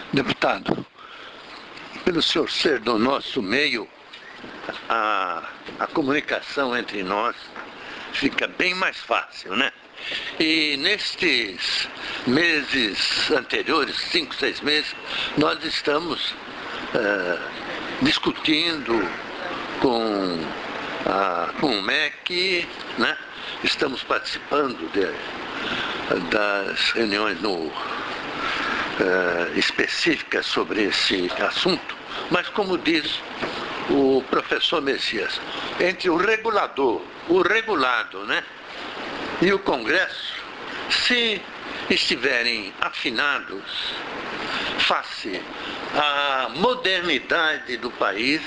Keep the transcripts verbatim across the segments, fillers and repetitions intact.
Deputado, pelo senhor ser do nosso meio, a, a comunicação entre nós fica bem mais fácil, né? E nestes meses anteriores, cinco, seis meses, nós estamos é, discutindo com, a, com o M E C, né? Estamos participando de, das reuniões no, é, específicas sobre esse assunto, mas como diz o professor Messias, entre o regulador, o regulado, né, e o Congresso, se estiverem afinados face à modernidade do país,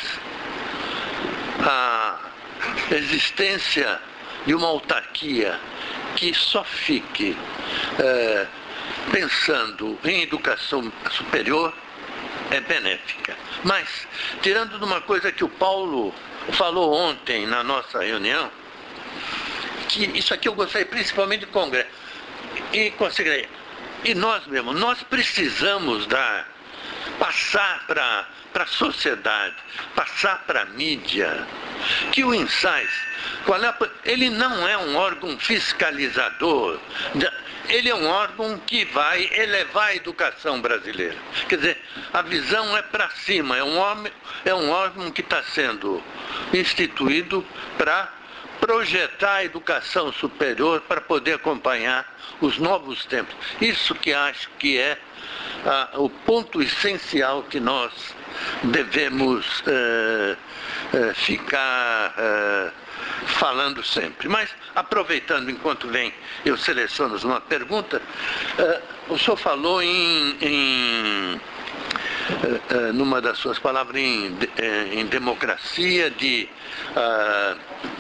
à existência de uma autarquia que só fique é, pensando em educação superior, é benéfica. Mas, tirando de uma coisa que o Paulo falou ontem na nossa reunião, que isso aqui eu gostei principalmente do Congresso, e consegui, e nós mesmos, nós precisamos dar, passar para a sociedade, passar para a mídia, que o INSAIS, qual é a, ele não é um órgão fiscalizador, ele é um órgão que vai elevar a educação brasileira. Quer dizer, a visão é para cima, é um, órgão, é um órgão que está sendo instituído para projetar a educação superior para poder acompanhar os novos tempos. Isso que acho que é ah, o ponto essencial que nós devemos eh, eh, ficar eh, falando sempre. Mas, aproveitando, enquanto vem, eu seleciono uma pergunta, eh, o senhor falou em, em eh, eh, numa das suas palavras, em, em democracia, de, ah,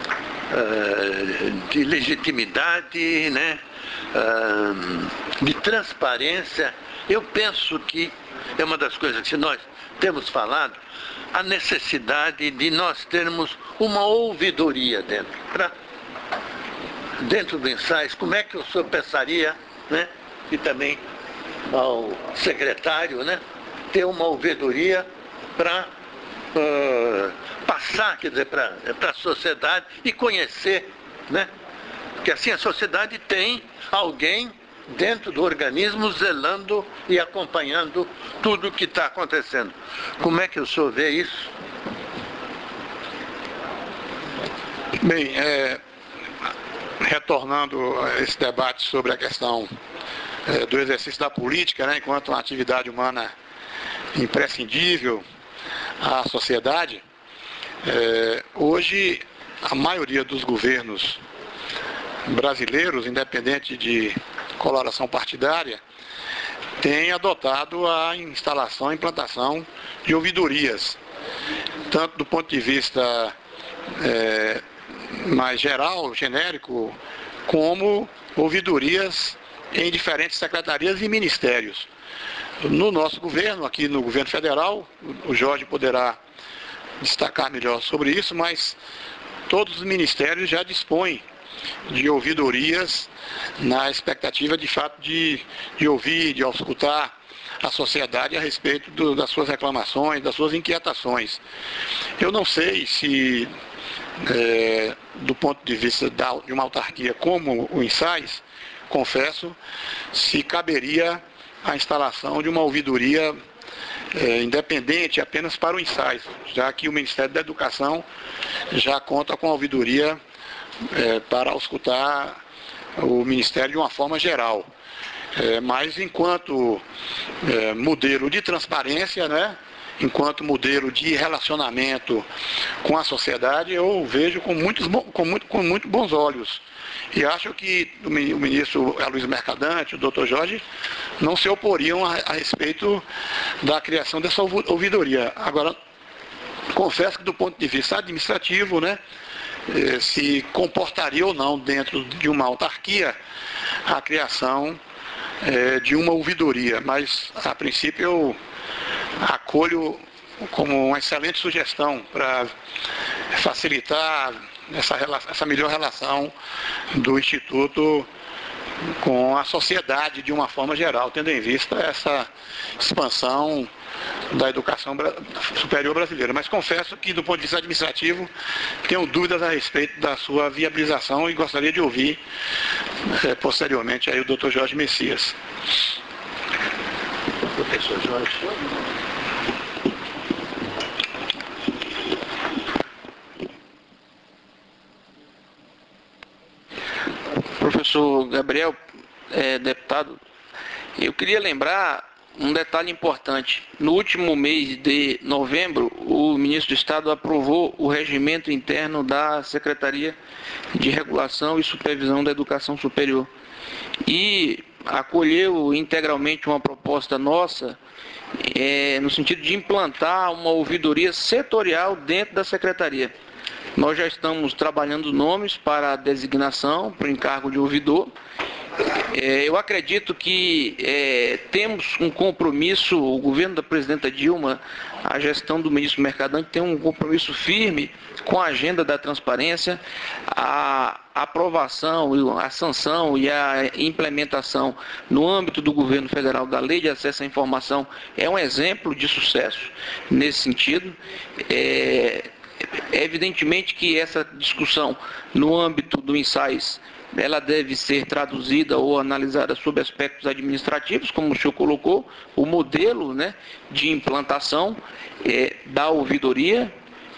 ah, de legitimidade, né, ah, de transparência. Eu penso que é uma das coisas que nós temos falado, a necessidade de nós termos uma ouvidoria dentro. Pra, dentro do INSAIS, como é que o senhor pensaria, né, e também ao secretário, né, ter uma ouvidoria para uh, passar, quer dizer, para a sociedade e conhecer, né, porque assim a sociedade tem alguém dentro do organismo zelando e acompanhando tudo o que está acontecendo. Como é que o senhor vê isso? Bem, é, retornando a esse debate sobre a questão é, do exercício da política, né, enquanto uma atividade humana imprescindível à sociedade, é, hoje a maioria dos governos brasileiros, independente de coloração partidária, tem adotado a instalação e implantação de ouvidorias, tanto do ponto de vista é, mais geral, genérico, como ouvidorias em diferentes secretarias e ministérios. No nosso governo, aqui no governo federal, o Jorge poderá destacar melhor sobre isso, mas todos os ministérios já dispõem de ouvidorias na expectativa de fato de, de ouvir, de escutar a sociedade a respeito do, das suas reclamações, das suas inquietações. Eu não sei se, é, do ponto de vista da, de uma autarquia como o INSAIS, confesso, se caberia a instalação de uma ouvidoria é, independente apenas para o INSAIS, já que o Ministério da Educação já conta com a ouvidoria É, para auscultar o Ministério de uma forma geral. É, mas enquanto é, modelo de transparência, né, enquanto modelo de relacionamento com a sociedade, eu vejo com, muitos, com, muito, com muito bons olhos. E acho que o ministro Luiz Mercadante, o doutor Jorge, não se oporiam a, a respeito da criação dessa ouvidoria. Agora, confesso que do ponto de vista administrativo, né, se comportaria ou não dentro de uma autarquia a criação é, de uma ouvidoria, mas a princípio eu acolho como uma excelente sugestão para facilitar essa, essa melhor relação do Instituto com a sociedade de uma forma geral, tendo em vista essa expansão da educação superior brasileira. Mas confesso que, do ponto de vista administrativo, tenho dúvidas a respeito da sua viabilização e gostaria de ouvir eh, posteriormente aí o doutor Jorge Messias. Professor Jorge. Professor Gabriel, é, deputado, eu queria lembrar um detalhe importante. No último mês de novembro, o ministro do Estado aprovou o regimento interno da Secretaria de Regulação e Supervisão da Educação Superior e acolheu integralmente uma proposta nossa é, no sentido de implantar uma ouvidoria setorial dentro da Secretaria. Nós já estamos trabalhando nomes para a designação, para o encargo de ouvidor. É, eu acredito que é, temos um compromisso, o governo da presidenta Dilma, a gestão do ministro Mercadante tem um compromisso firme com a agenda da transparência, a aprovação, a sanção e a implementação no âmbito do governo federal da Lei de Acesso à Informação é um exemplo de sucesso nesse sentido. É, evidentemente que essa discussão no âmbito do ensaios ela deve ser traduzida ou analisada sob aspectos administrativos, como o senhor colocou, o modelo, né, de implantação é, da ouvidoria,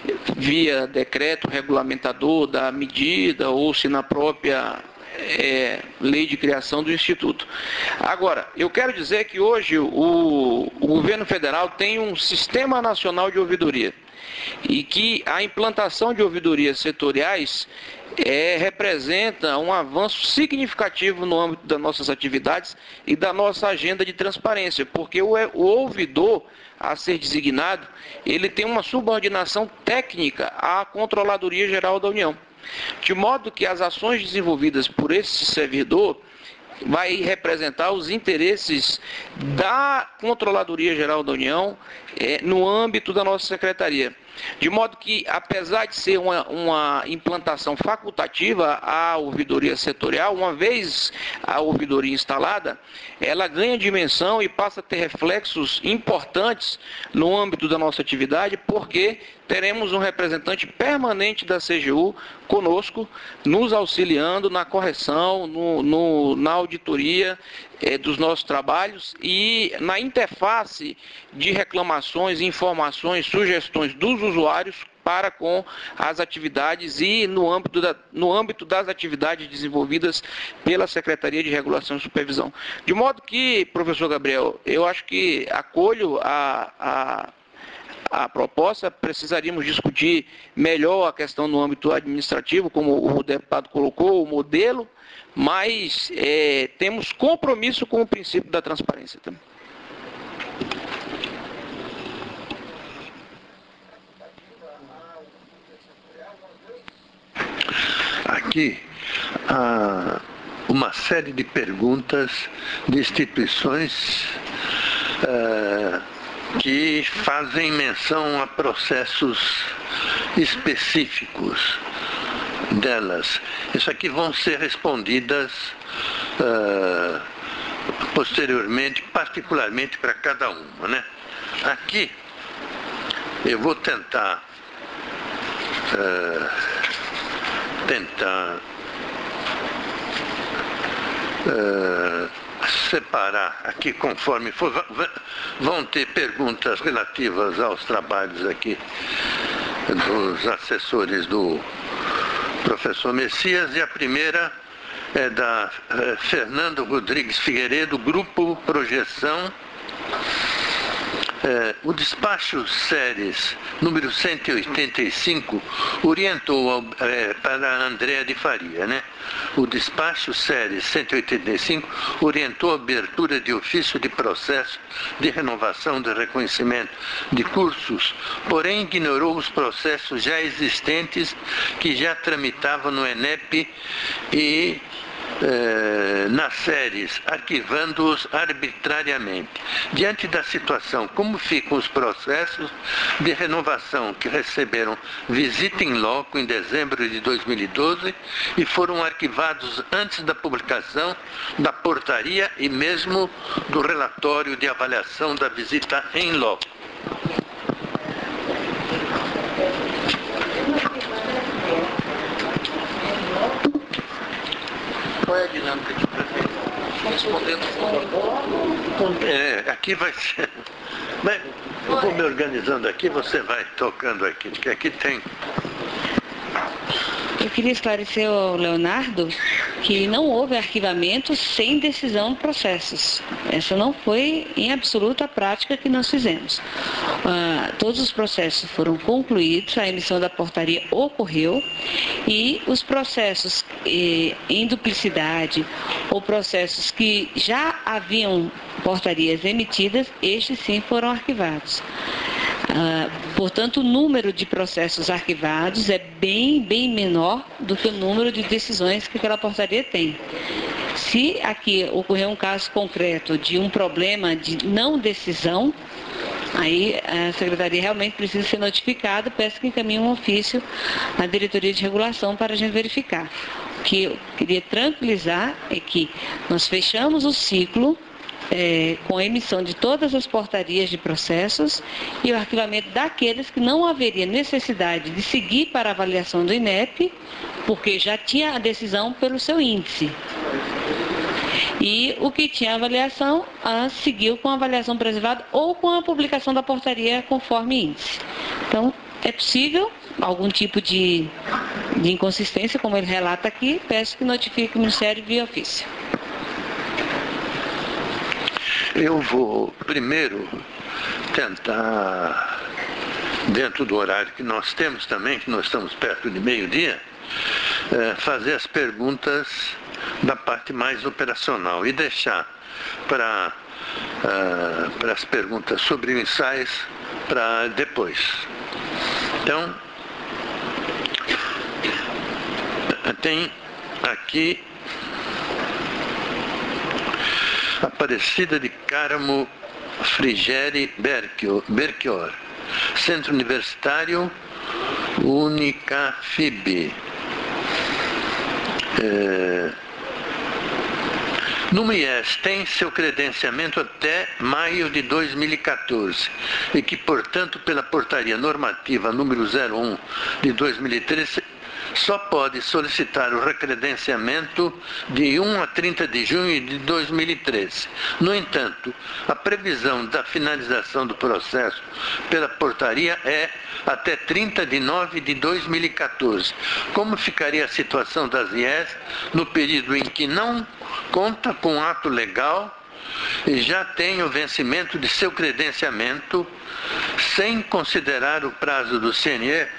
via decreto regulamentador da medida, ou se na própria é, lei de criação do Instituto. Agora, eu quero dizer que hoje o, o governo federal tem um sistema nacional de ouvidoria, e que a implantação de ouvidorias setoriais é, representa um avanço significativo no âmbito das nossas atividades e da nossa agenda de transparência, porque o, o ouvidor a ser designado, ele tem uma subordinação técnica à Controladoria Geral da União, de modo que as ações desenvolvidas por esse servidor vai representar os interesses da Controladoria Geral da União é, no âmbito da nossa secretaria. De modo que, apesar de ser uma, uma implantação facultativa à ouvidoria setorial, uma vez a ouvidoria instalada, ela ganha dimensão e passa a ter reflexos importantes no âmbito da nossa atividade, porque teremos um representante permanente da C G U conosco, nos auxiliando na correção, no, no, na auditoria eh, dos nossos trabalhos e na interface de reclamações, informações, sugestões dos usuários para com as atividades e no âmbito, da, no âmbito das atividades desenvolvidas pela Secretaria de Regulação e Supervisão. De modo que, professor Gabriel, eu acho que acolho a... a a proposta, precisaríamos discutir melhor a questão no âmbito administrativo, como o deputado colocou, o modelo, mas é, temos compromisso com o princípio da transparência também. Aqui há uma série de perguntas de instituições uh, que fazem menção a processos específicos delas. Isso aqui vão ser respondidas uh, posteriormente, particularmente para cada uma, né? Aqui eu vou tentar uh, tentar uh, separar aqui conforme for. Vão ter perguntas relativas aos trabalhos aqui dos assessores do professor Messias, e a primeira é da é, Fernando Rodrigues Figueiredo, Grupo Projeção. É, o despacho Séries número cento e oitenta e cinco orientou é, para a Andréa de Faria, né? O despacho Séries cento e oitenta e cinco orientou a abertura de ofício de processo de renovação de reconhecimento de cursos, porém ignorou os processos já existentes que já tramitavam no ENEP e eh, nas séries, arquivando-os arbitrariamente. Diante da situação, como ficam os processos de renovação que receberam visita in loco em dezembro de dois mil e doze e foram arquivados antes da publicação da portaria e mesmo do relatório de avaliação da visita em loco? Qual é a dinâmica de prefeito? Respondendo É, aqui vai ser... Bem, eu vou me organizando aqui, você vai tocando aqui, porque aqui tem... Eu queria esclarecer ao Leonardo que não houve arquivamento sem decisão de processos. Essa não foi, em absoluto, a prática que nós fizemos. Ah, todos os processos foram concluídos, a emissão da portaria ocorreu e os processos eh, em duplicidade ou processos que já haviam portarias emitidas, estes sim foram arquivados. Ah, portanto, o número de processos arquivados é bem, bem menor do que o número de decisões que aquela portaria tem. Se aqui ocorrer um caso concreto de um problema de não decisão, aí a Secretaria realmente precisa ser notificada, peço que encaminhe um ofício à Diretoria de Regulação para a gente verificar. O que eu queria tranquilizar é que nós fechamos o ciclo É, com a emissão de todas as portarias de processos e o arquivamento daqueles que não haveria necessidade de seguir para a avaliação do I N E P, porque já tinha a decisão pelo seu índice. E o que tinha avaliação, a, seguiu com a avaliação preservada ou com a publicação da portaria conforme índice. Então, é possível algum tipo de, de inconsistência, como ele relata aqui, peço que notifique o Ministério via ofício. Eu vou primeiro tentar, dentro do horário que nós temos também, que nós estamos perto de meio-dia, é, fazer as perguntas da parte mais operacional e deixar para uh, para as perguntas sobre o ensaios para depois. Então, tem aqui Aparecida de Carmo Frigeri Berchior, Centro Universitário Unicafib. É, no M I E S tem seu credenciamento até maio de dois mil e quatorze e que, portanto, pela portaria normativa número zero um de dois mil e treze, só pode solicitar o recredenciamento de um a trinta de junho de dois mil e treze. No entanto, a previsão da finalização do processo pela portaria é até trinta de nove de dois mil e quatorze. Como ficaria a situação das I E S no período em que não conta com ato legal e já tem o vencimento de seu credenciamento, sem considerar o prazo do C N E?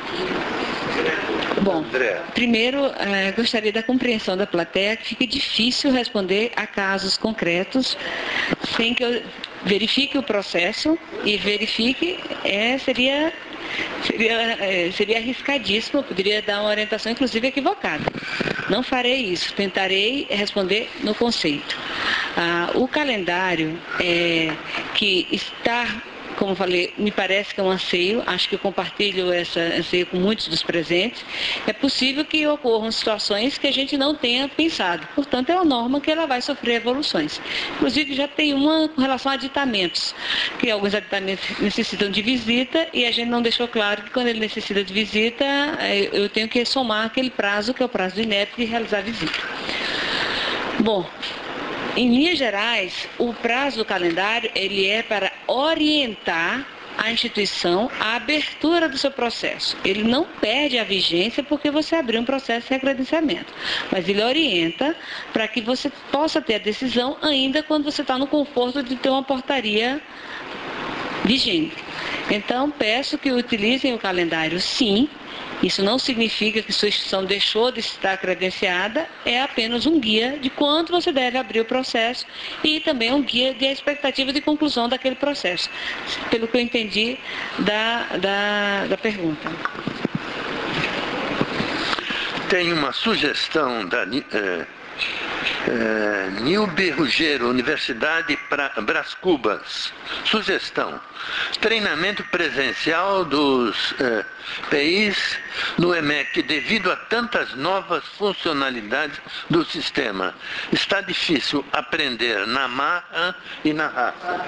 Bom, primeiro, eh, gostaria da compreensão da plateia, que fica difícil responder a casos concretos sem que eu verifique o processo e verifique, é, seria, seria, é, seria arriscadíssimo, poderia dar uma orientação, inclusive, equivocada. Não farei isso, tentarei responder no conceito. Ah, o calendário é, que está... Como falei, me parece que é um anseio, acho que eu compartilho esse anseio com muitos dos presentes. É possível que ocorram situações que a gente não tenha pensado. Portanto, é uma norma que ela vai sofrer evoluções. Inclusive, já tem uma com relação a aditamentos, que alguns aditamentos necessitam de visita e a gente não deixou claro que quando ele necessita de visita, eu tenho que somar aquele prazo, que é o prazo do I N E P, de realizar a visita. Bom, em linhas gerais, o prazo do calendário ele é para orientar a instituição à abertura do seu processo. Ele não perde a vigência porque você abriu um processo de recredenciamento, mas ele orienta para que você possa ter a decisão ainda quando você está no conforto de ter uma portaria vigente. Então, peço que utilizem o calendário, sim. Isso não significa que sua instituição deixou de estar credenciada, é apenas um guia de quando você deve abrir o processo e também um guia de expectativa de conclusão daquele processo, pelo que eu entendi da, da, da pergunta. Tem uma sugestão da, eh, É, Nilbe Ruggiero, Universidade pra, Brás Cubas. Sugestão: treinamento presencial dos é, P Is no E M E C devido a tantas novas funcionalidades do sistema. Está difícil aprender na marra e na raça.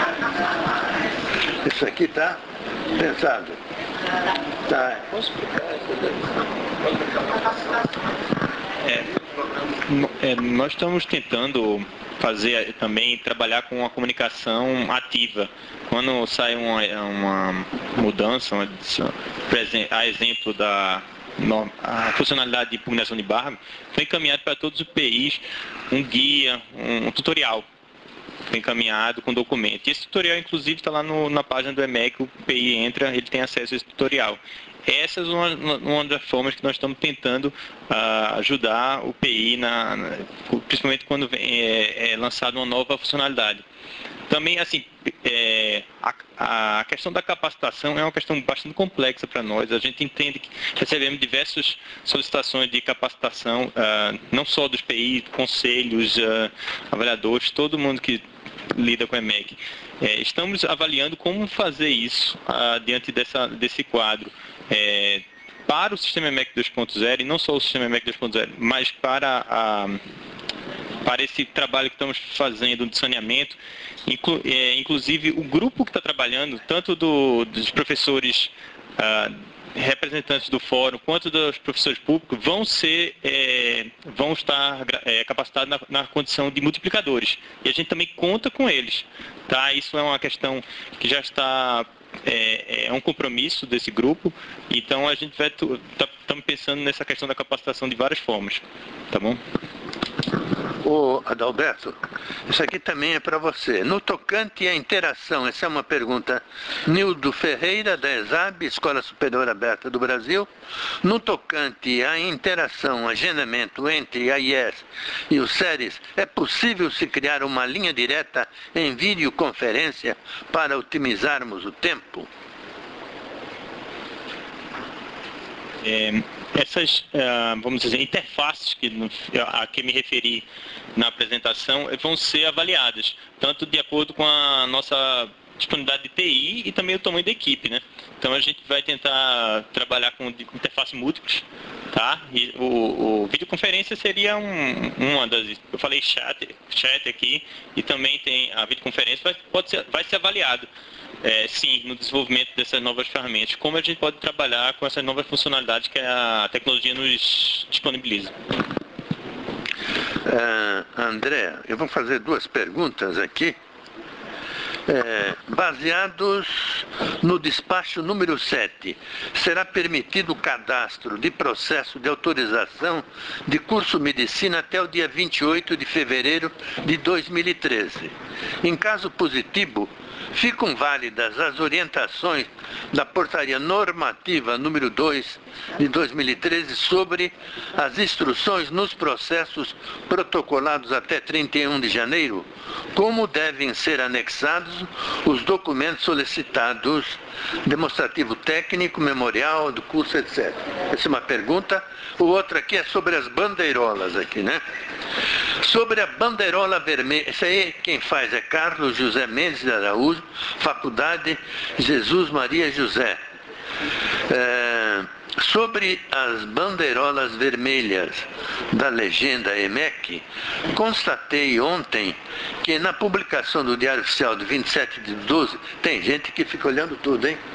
Isso aqui está pensado. Tá. É, é, nós estamos tentando fazer também, trabalhar com a comunicação ativa. Quando sai uma, uma mudança, uma, a exemplo da a funcionalidade de impugnação de barra, foi encaminhado para todos os P Is um guia, um, um tutorial. Foi encaminhado com documento. E esse tutorial, inclusive, está lá no, na página do E M E C, o P I entra, ele tem acesso a esse tutorial. Essa é uma, uma das formas que nós estamos tentando uh, ajudar o P I, na, na, principalmente quando vem, é, é lançada uma nova funcionalidade. Também, assim, é, a, a questão da capacitação é uma questão bastante complexa para nós. A gente entende que recebemos diversas solicitações de capacitação, uh, não só dos P I, conselhos, uh, avaliadores, todo mundo que lida com o E M E C. É, estamos avaliando como fazer isso uh, diante dessa, desse quadro. É, para o sistema E M E C dois ponto zero, e não só o sistema E M E C dois ponto zero, mas para, a, para esse trabalho que estamos fazendo de saneamento, inclu, é, inclusive o grupo que está trabalhando, tanto do, dos professores uh, representantes do fórum, quanto dos professores públicos, vão ser, é, vão estar é, capacitados na, na condição de multiplicadores. E a gente também conta com eles. Tá? Isso é uma questão que já está... É, é um compromisso desse grupo, então a gente vai estamos tá, pensando nessa questão da capacitação de várias formas, tá bom? Ô Adalberto, isso aqui também é para você. No tocante à interação, essa é uma pergunta, Nildo Ferreira, da ESAB, Escola Superior Aberta do Brasil. No tocante à interação, agendamento entre a I E S e os séries, é possível se criar uma linha direta em videoconferência para otimizarmos o tempo? É, essas, vamos dizer, interfaces que, a que me referi na apresentação vão ser avaliadas, tanto de acordo com a nossa disponibilidade de T I e também o tamanho da equipe, né? Então a gente vai tentar trabalhar com interfaces múltiplas, tá? E o, o videoconferência seria um, uma das... Eu falei chat, chat aqui, e também tem a videoconferência, vai, pode ser, vai ser avaliado. É, sim, no desenvolvimento dessas novas ferramentas, como a gente pode trabalhar com essas novas funcionalidades que a tecnologia nos disponibiliza. Uh, André, eu vou fazer duas perguntas aqui. É, baseados no despacho número sete, será permitido o cadastro de processo de autorização de curso medicina até o dia vinte e oito de fevereiro de dois mil e treze. Em caso positivo, ficam válidas as orientações da portaria normativa número dois de dois mil e treze sobre as instruções nos processos protocolados até trinta e um de janeiro, como devem ser anexados os documentos solicitados, demonstrativo técnico, memorial do curso, etcétera. Essa é uma pergunta. O outro aqui é sobre as bandeirolas aqui, né? Sobre a bandeirola vermelha, isso aí quem faz é Carlos José Mendes de Araújo, Faculdade Jesus Maria José. É, sobre as bandeirolas vermelhas da legenda E M E C, constatei ontem que na publicação do Diário Oficial de vinte e sete de doze, tem gente que fica olhando tudo, hein?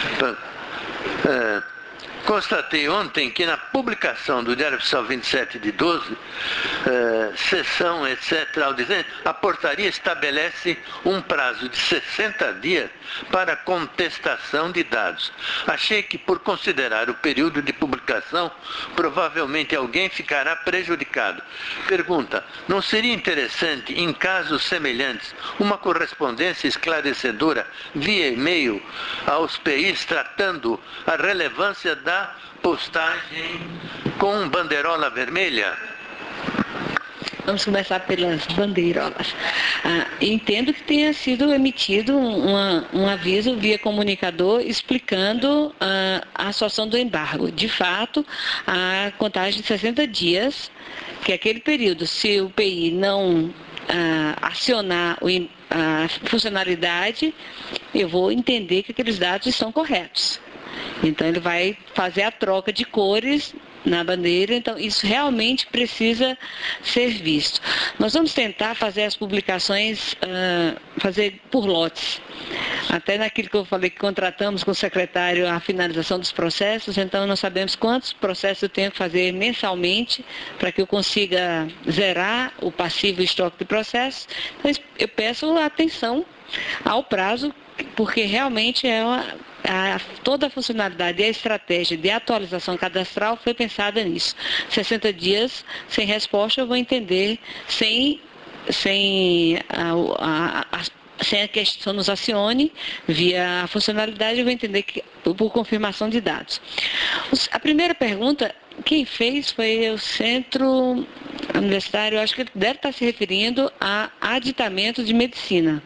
É, Constatei ontem que na publicação do Diário Oficial vinte e sete de doze, eh, sessão, etcétera, a portaria estabelece um prazo de sessenta dias para contestação de dados. Achei que, por considerar o período de publicação, provavelmente alguém ficará prejudicado. Pergunta: não seria interessante, em casos semelhantes, uma correspondência esclarecedora via e-mail aos P Is tratando a relevância da da postagem com bandeirola vermelha? Vamos começar pelas bandeirolas. Ah, entendo que tenha sido emitido uma, um aviso via comunicador explicando ah, a situação do embargo. De fato, a contagem de sessenta dias, que é aquele período, se o P I não ah, acionar o, a funcionalidade, eu vou entender que aqueles dados estão corretos. Então, ele vai fazer a troca de cores na bandeira, então isso realmente precisa ser visto. Nós vamos tentar fazer as publicações, uh, fazer por lotes. Até naquilo que eu falei que contratamos com o secretário a finalização dos processos, então nós sabemos quantos processos eu tenho que fazer mensalmente para que eu consiga zerar o passivo estoque de processos. Então, eu peço atenção ao prazo, porque realmente é uma, a, toda a funcionalidade e a estratégia de atualização cadastral foi pensada nisso. sessenta dias sem resposta, eu vou entender sem, sem a, a, a, sem a questão nos acione via a funcionalidade, eu vou entender que por confirmação de dados. A primeira pergunta, quem fez foi o Centro Universitário, acho que ele deve estar se referindo a aditamento de medicina.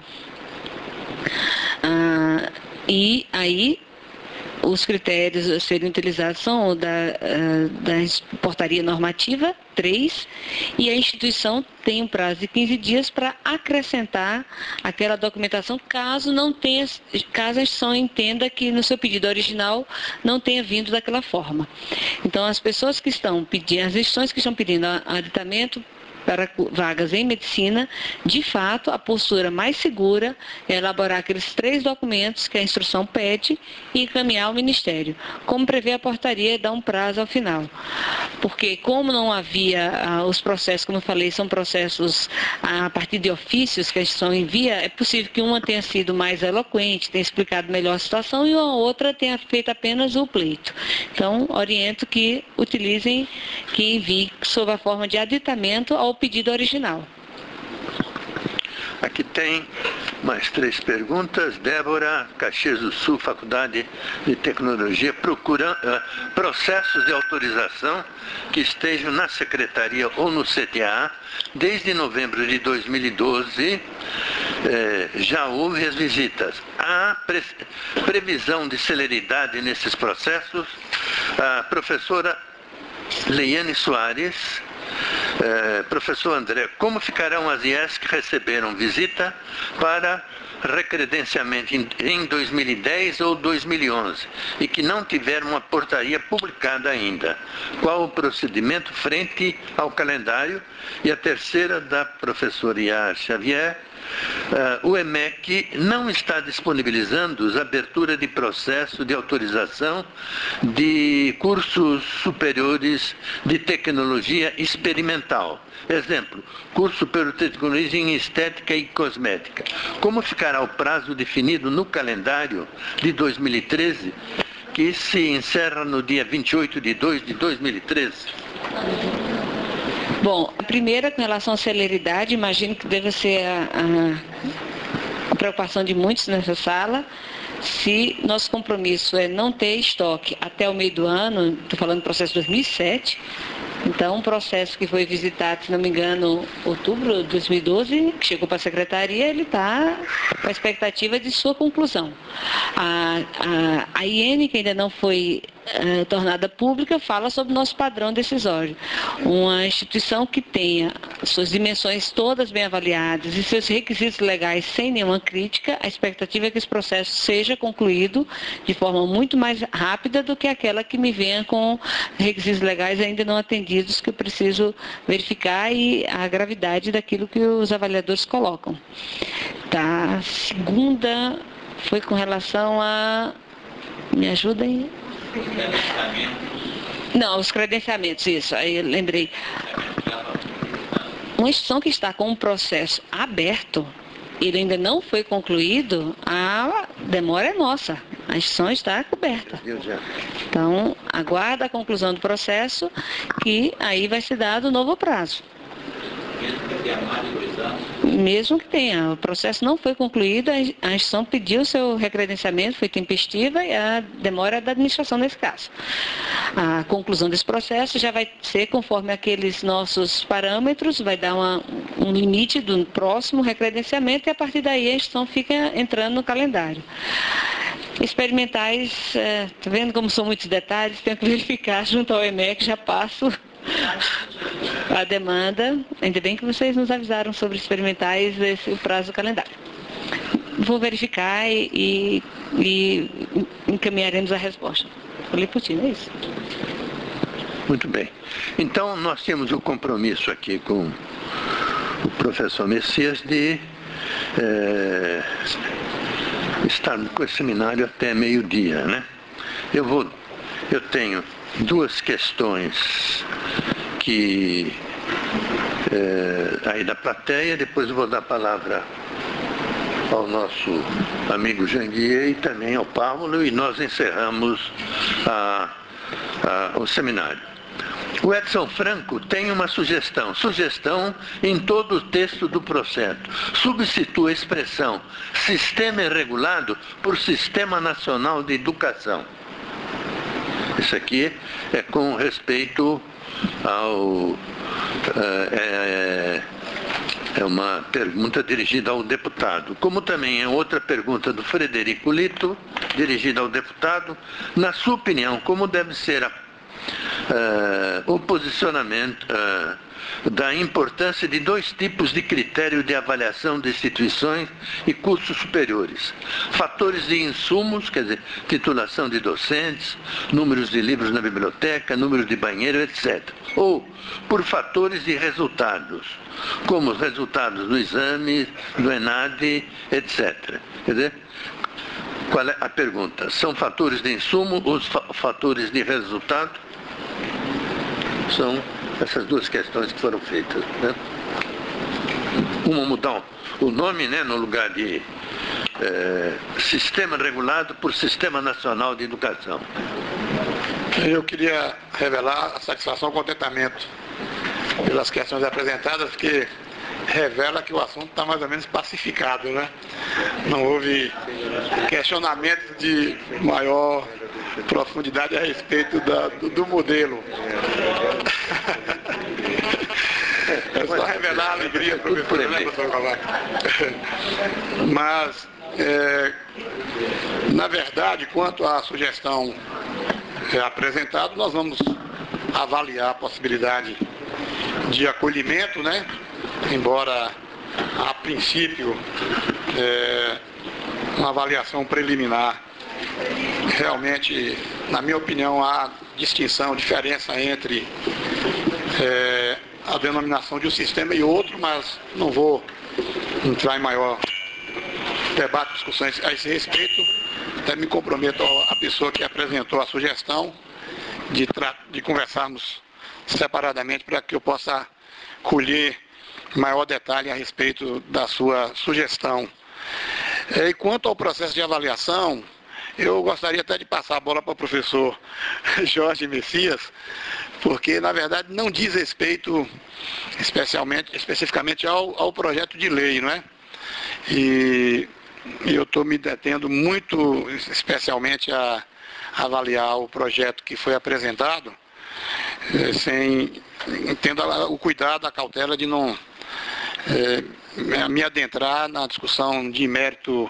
Ah, e aí os critérios a serem utilizados são o da, da portaria normativa três, e a instituição tem um prazo de quinze dias para acrescentar aquela documentação, caso não tenha, caso a instituição entenda que no seu pedido original não tenha vindo daquela forma. Então, as pessoas que estão pedindo, as instituições que estão pedindo aditamento para vagas em medicina, de fato, a postura mais segura é elaborar aqueles três documentos que a instrução pede e encaminhar ao Ministério. Como prevê a portaria, dá um prazo ao final. Porque como não havia, ah, os processos, como eu falei, são processos a partir de ofícios que a instituição envia, é possível que uma tenha sido mais eloquente, tenha explicado melhor a situação, e a outra tenha feito apenas o pleito. Então, oriento que utilizem, que enviem sob a forma de aditamento ao pedido original. Aqui tem mais três perguntas. Débora, Caxias do Sul, Faculdade de Tecnologia, procurando uh, processos de autorização que estejam na Secretaria ou no C T A. Desde novembro de dois mil e doze, eh, já houve as visitas. Há pre previsão de celeridade nesses processos? A professora Leiane Soares. É, professor André, como ficarão as I E S que receberam visita para recredenciamento em, em dois mil e dez ou dois mil e onze e que não tiveram uma portaria publicada ainda? Qual o procedimento frente ao calendário? E a terceira, da professora Iar Xavier. Uh, o E M E C não está disponibilizando a abertura de processo de autorização de cursos superiores de tecnologia experimental. Exemplo, curso superior de tecnologia em estética e cosmética. Como ficará o prazo definido no calendário de dois mil e treze, que se encerra no dia vinte e oito de dois de dois mil e treze? Bom, a primeira, com relação à celeridade, imagino que deve ser a, a, a preocupação de muitos nessa sala. Se nosso compromisso é não ter estoque até o meio do ano, estou falando do processo de dois mil e sete, então um processo que foi visitado, se não me engano, outubro de dois mil e doze, que chegou para a secretaria, ele está com a expectativa de sua conclusão. A, a, a I N, que ainda não foi Uh, tornada pública, fala sobre o nosso padrão decisório. Uma instituição que tenha suas dimensões todas bem avaliadas e seus requisitos legais sem nenhuma crítica, a expectativa é que esse processo seja concluído de forma muito mais rápida do que aquela que me venha com requisitos legais ainda não atendidos, que eu preciso verificar, e a gravidade daquilo que os avaliadores colocam. Tá. A segunda foi com relação a... Me ajudem? Não, os credenciamentos, isso, aí eu lembrei. Uma instituição que está com um processo aberto, ele ainda não foi concluído, a demora é nossa, a instituição está coberta. Então, aguarda a conclusão do processo, que aí vai ser dado um novo prazo. Mesmo que tenha. O processo não foi concluído, a instituição pediu seu recredenciamento, foi tempestiva e a demora da administração nesse caso. A conclusão desse processo já vai ser conforme aqueles nossos parâmetros, vai dar uma, um limite do próximo recredenciamento e a partir daí a instituição fica entrando no calendário. Experimentais, está vendo como são muitos detalhes, tenho que verificar junto ao E M E C, já passo a demanda. Ainda bem que vocês nos avisaram sobre experimentais, esse, o prazo do calendário. Vou verificar e, e, e encaminharemos a resposta. Falei por ti, não é isso? Muito bem. Então, nós temos o compromisso aqui com o professor Messias de é, estar com esse seminário até meio-dia, né? Eu vou, eu tenho duas questões que é, aí da plateia, depois eu vou dar a palavra ao nosso amigo Janguier e também ao Paulo, e nós encerramos a, a, o seminário. O Edson Franco tem uma sugestão, sugestão em todo o texto do processo. Substitua a expressão sistema irregulado por Sistema Nacional de Educação. Isso aqui é com respeito ao... É, é uma pergunta dirigida ao deputado. Como também é outra pergunta do Frederico Lito, dirigida ao deputado. Na sua opinião, como deve ser a, uh, o posicionamento uh, da importância de dois tipos de critério de avaliação de instituições e cursos superiores? Fatores de insumos, quer dizer, titulação de docentes, números de livros na biblioteca, número de banheiro, etcétera. Ou por fatores de resultados, como os resultados do exame, do ENAD, etcétera. Quer dizer, qual é a pergunta? São fatores de insumo ou fatores de resultado? São essas duas questões que foram feitas, né? Uma mudar o nome, né, no lugar de é, Sistema Regulado por Sistema Nacional de Educação. Eu queria revelar a satisfação e contentamento pelas questões apresentadas, porque revela que o assunto está mais ou menos pacificado, né? Não houve questionamento de maior profundidade a respeito da, do, do modelo. É só revelar a alegria, professor, né, professor Cavaco? Mas, é, na verdade, quanto à sugestão é, apresentada, nós vamos avaliar a possibilidade de acolhimento, né? Embora, a princípio, é, uma avaliação preliminar, realmente, na minha opinião, há distinção, diferença entre é, a denominação de um sistema e outro, mas não vou entrar em maior debate, discussões a esse respeito. Até me comprometo à pessoa que apresentou a sugestão de, de conversarmos separadamente para que eu possa colher maior detalhe a respeito da sua sugestão. E quanto ao processo de avaliação, eu gostaria até de passar a bola para o professor Jorge Messias, porque, na verdade, não diz respeito especialmente, especificamente ao, ao projeto de lei, não é? E eu estou me detendo muito, especialmente, a, a avaliar o projeto que foi apresentado, sem, tendo o cuidado, a cautela de não é, me adentrar na discussão de mérito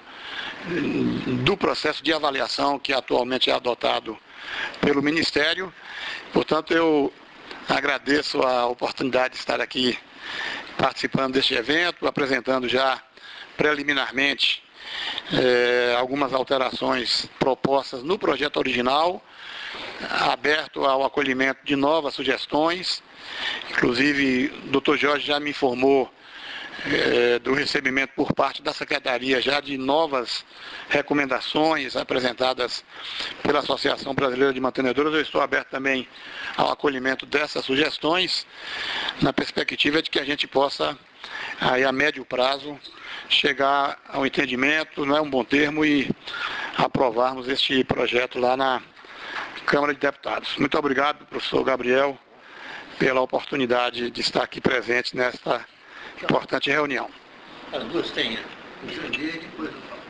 do processo de avaliação que atualmente é adotado pelo Ministério. Portanto, eu agradeço a oportunidade de estar aqui participando deste evento, apresentando já preliminarmente é, algumas alterações propostas no projeto original, aberto ao acolhimento de novas sugestões. Inclusive, o doutor Jorge já me informou É, do recebimento por parte da Secretaria já de novas recomendações apresentadas pela Associação Brasileira de Mantenedoras. Eu estou aberto também ao acolhimento dessas sugestões, na perspectiva de que a gente possa, aí, a médio prazo, chegar ao entendimento, não é um bom termo, e aprovarmos este projeto lá na Câmara de Deputados. Muito obrigado, professor Gabriel, pela oportunidade de estar aqui presente nesta importante reunião. As duas têm. O Jandir e depois eu falo.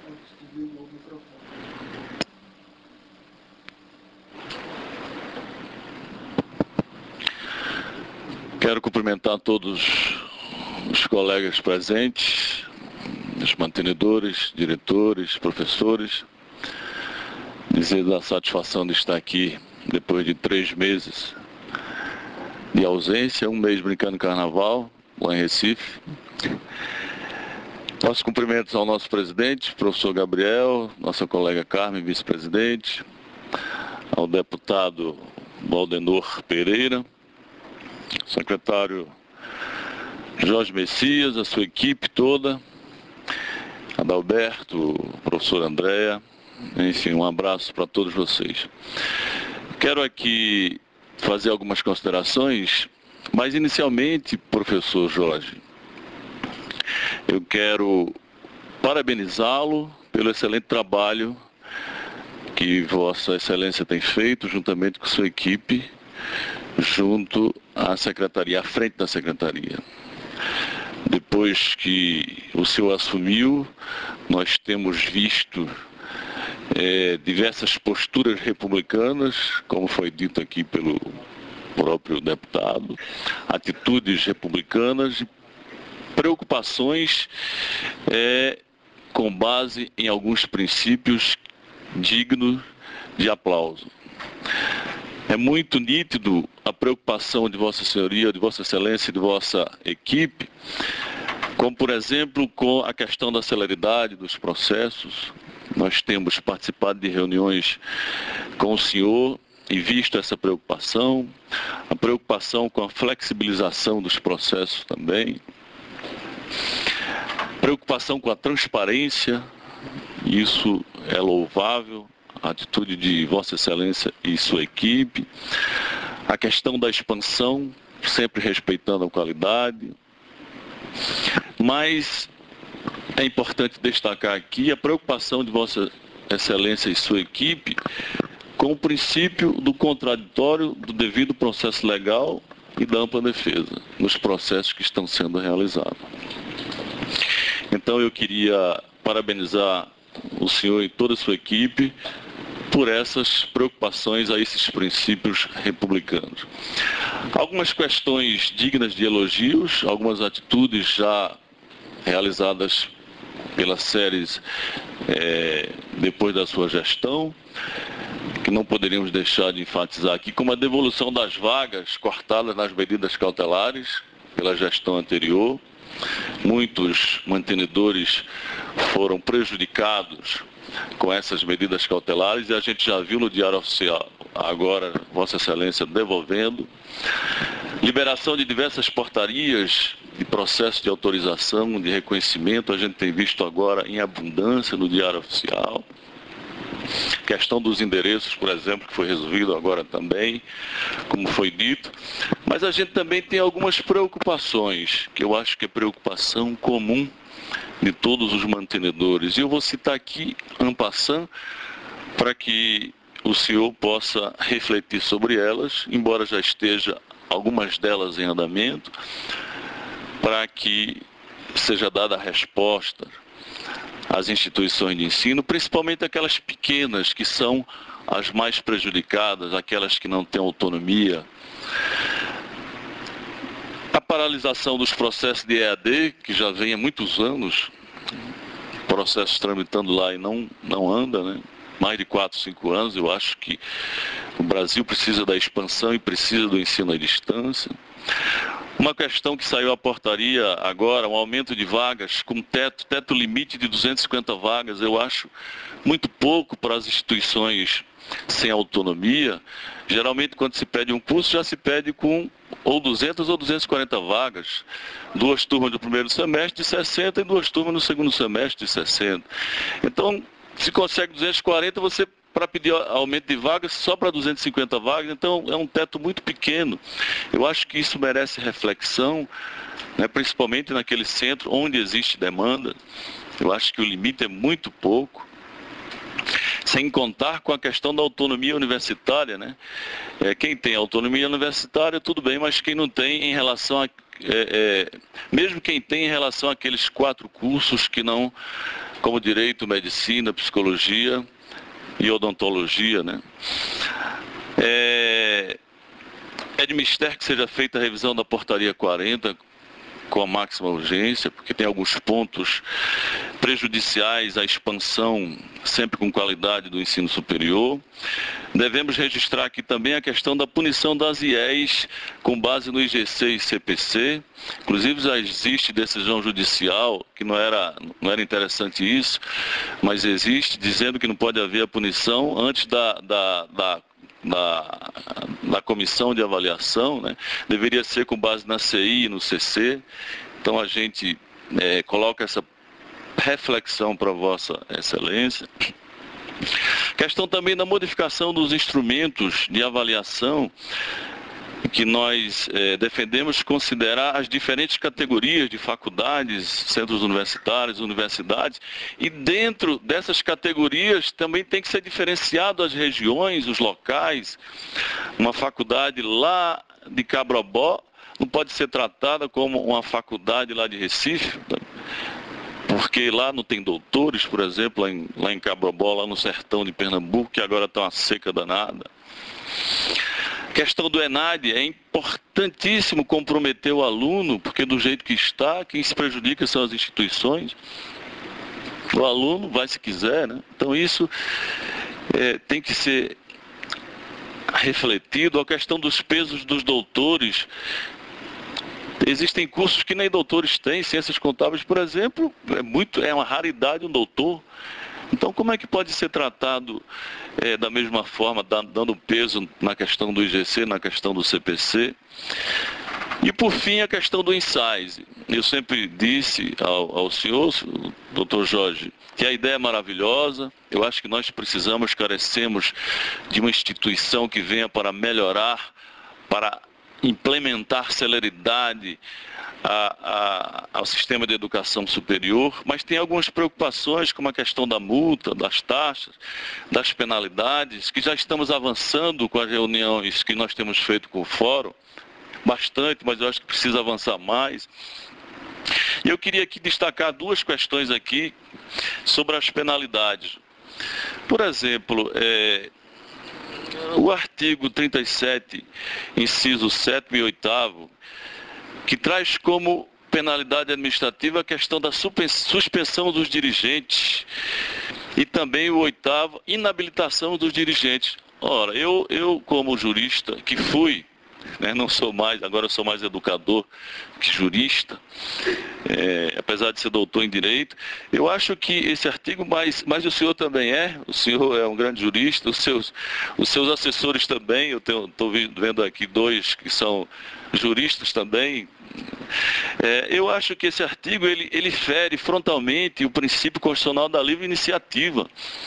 Quero cumprimentar todos os colegas presentes, os mantenedores, diretores, professores, dizer da satisfação de estar aqui depois de três meses de ausência, um mês brincando carnaval, lá em Recife. Nossos cumprimentos ao nosso presidente, professor Gabriel, nossa colega Carmen, vice-presidente, ao deputado Valdenor Pereira, secretário Jorge Messias, a sua equipe toda, Adalberto, professor Andréa, enfim, um abraço para todos vocês. Quero aqui fazer algumas considerações, mas inicialmente, professor Jorge, eu quero parabenizá-lo pelo excelente trabalho que Vossa Excelência tem feito, juntamente com sua equipe, junto à Secretaria, à frente da Secretaria. Depois que o senhor assumiu, nós temos visto é, diversas posturas republicanas, como foi dito aqui pelo próprio deputado, atitudes republicanas, preocupações é, com base em alguns princípios dignos de aplauso. É muito nítido a preocupação de Vossa Senhoria, de Vossa Excelência e de Vossa equipe, como, por exemplo, com a questão da celeridade dos processos. Nós temos participado de reuniões com o senhor e visto essa preocupação, a preocupação com a flexibilização dos processos também, preocupação com a transparência, isso é louvável, a atitude de Vossa Excelência e sua equipe, a questão da expansão, sempre respeitando a qualidade, mas é importante destacar aqui a preocupação de Vossa Excelência e sua equipe com o princípio do contraditório, do devido processo legal e da ampla defesa nos processos que estão sendo realizados. Então eu queria parabenizar o senhor e toda a sua equipe por essas preocupações a esses princípios republicanos. Algumas questões dignas de elogios, algumas atitudes já realizadas pelas séries é, depois da sua gestão, que não poderíamos deixar de enfatizar aqui, como a devolução das vagas cortadas nas medidas cautelares pela gestão anterior. Muitos mantenedores foram prejudicados com essas medidas cautelares e a gente já viu no Diário Oficial, agora Vossa Excelência devolvendo. Liberação de diversas portarias de processo de autorização, de reconhecimento, a gente tem visto agora em abundância no Diário Oficial. Questão dos endereços, por exemplo, que foi resolvido agora também, como foi dito. Mas a gente também tem algumas preocupações, que eu acho que é preocupação comum de todos os mantenedores. E eu vou citar aqui, en passant, para que o senhor possa refletir sobre elas, embora já esteja algumas delas em andamento, para que seja dada a resposta às instituições de ensino, principalmente aquelas pequenas, que são as mais prejudicadas, aquelas que não têm autonomia. A paralisação dos processos de E A D, que já vem há muitos anos, processos tramitando lá e não, não anda, né? Mais de quatro, cinco anos, eu acho que o Brasil precisa da expansão e precisa do ensino à distância. Uma questão que saiu à portaria agora, um aumento de vagas com teto, teto limite de duzentas e cinquenta vagas, eu acho muito pouco para as instituições sem autonomia. Geralmente, quando se pede um curso, já se pede com ou duzentas ou duzentas e quarenta vagas. Duas turmas do primeiro semestre de sessenta e duas turmas no segundo semestre de sessenta. Então, se consegue duzentas e quarenta, você, para pedir aumento de vagas, só para duzentas e cinquenta vagas, então é um teto muito pequeno. Eu acho que isso merece reflexão, né, principalmente naquele centro onde existe demanda. Eu acho que o limite é muito pouco. sem contar com a questão da autonomia universitária, né? É, quem tem autonomia universitária, tudo bem, mas quem não tem em relação a... É, é, mesmo quem tem em relação àqueles quatro cursos que não, como direito, medicina, psicologia e odontologia, né? É, é de mister que seja feita a revisão da portaria quarenta com a máxima urgência, porque tem alguns pontos prejudiciais à expansão, sempre com qualidade, do ensino superior. Devemos registrar aqui também a questão da punição das I E S com base no I G C e C P C. Inclusive já existe decisão judicial, que não era, não era interessante isso, mas existe, dizendo que não pode haver a punição antes da, da, da Na, na comissão de avaliação, né? Deveria ser com base na C I e no C C. Então a gente é, coloca essa reflexão para Vossa Excelência. Questão também da modificação dos instrumentos de avaliação, que nós é, defendemos considerar as diferentes categorias de faculdades, centros universitários, universidades, e dentro dessas categorias também tem que ser diferenciado as regiões, os locais. Uma faculdade lá de Cabrobó não pode ser tratada como uma faculdade lá de Recife, porque lá não tem doutores, por exemplo, lá em, lá em Cabrobó, lá no sertão de Pernambuco, que agora está uma seca danada. A questão do ENAD, é importantíssimo comprometer o aluno, porque do jeito que está, quem se prejudica são as instituições. O aluno vai se quiser, né? Então isso é, tem que ser refletido. A questão dos pesos dos doutores. Existem cursos que nem doutores têm, ciências contábeis, por exemplo, é, muito, é uma raridade um doutor. Então, como é que pode ser tratado é, da mesma forma, dando peso na questão do I G C, na questão do C P C? E, por fim, a questão do INSAIS. Eu sempre disse ao, ao senhor, doutor Jorge, que a ideia é maravilhosa. Eu acho que nós precisamos, carecemos de uma instituição que venha para melhorar, para implementar celeridade A, a, ao sistema de educação superior, mas tem algumas preocupações, como a questão da multa, das taxas, das penalidades, que já estamos avançando com as reuniões que nós temos feito com o fórum, bastante, mas eu acho que precisa avançar mais. E eu queria aqui destacar duas questões aqui sobre as penalidades. Por exemplo, é, o artigo trinta e sete, inciso sétimo e oitavo, que traz como penalidade administrativa a questão da suspensão dos dirigentes e também o oitavo, inabilitação dos dirigentes. Ora, eu, eu como jurista, que fui, né, não sou mais, agora eu sou mais educador que jurista, é, apesar de ser doutor em Direito, eu acho que esse artigo, mas, mas o senhor também é, o senhor é um grande jurista, os seus, os seus assessores também, eu estou vendo aqui dois que são juristas também. É, eu acho que esse artigo, ele, ele fere frontalmente o princípio constitucional da livre iniciativa.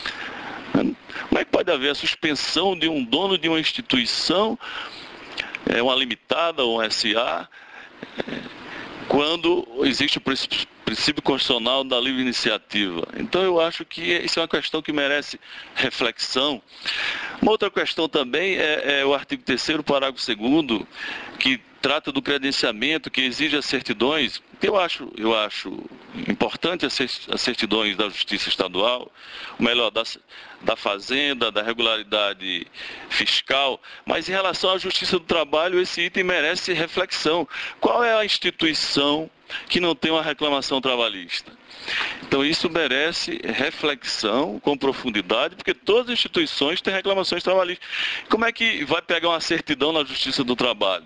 Como é que pode haver a suspensão de um dono de uma instituição, é uma limitada ou um S A, é, quando existe o princípio, princípio constitucional da livre iniciativa? Então eu acho que isso é uma questão que merece reflexão. Uma outra questão também é, é o artigo terceiro, parágrafo segundo, que trata do credenciamento, que exige as certidões. Eu acho, eu acho importante as certidões da Justiça Estadual, ou melhor, da, da Fazenda, da regularidade fiscal, mas em relação à Justiça do Trabalho, esse item merece reflexão. Qual é a instituição que não tem uma reclamação trabalhista? Então isso merece reflexão com profundidade, porque todas as instituições têm reclamações trabalhistas. Como é que vai pegar uma certidão na Justiça do Trabalho?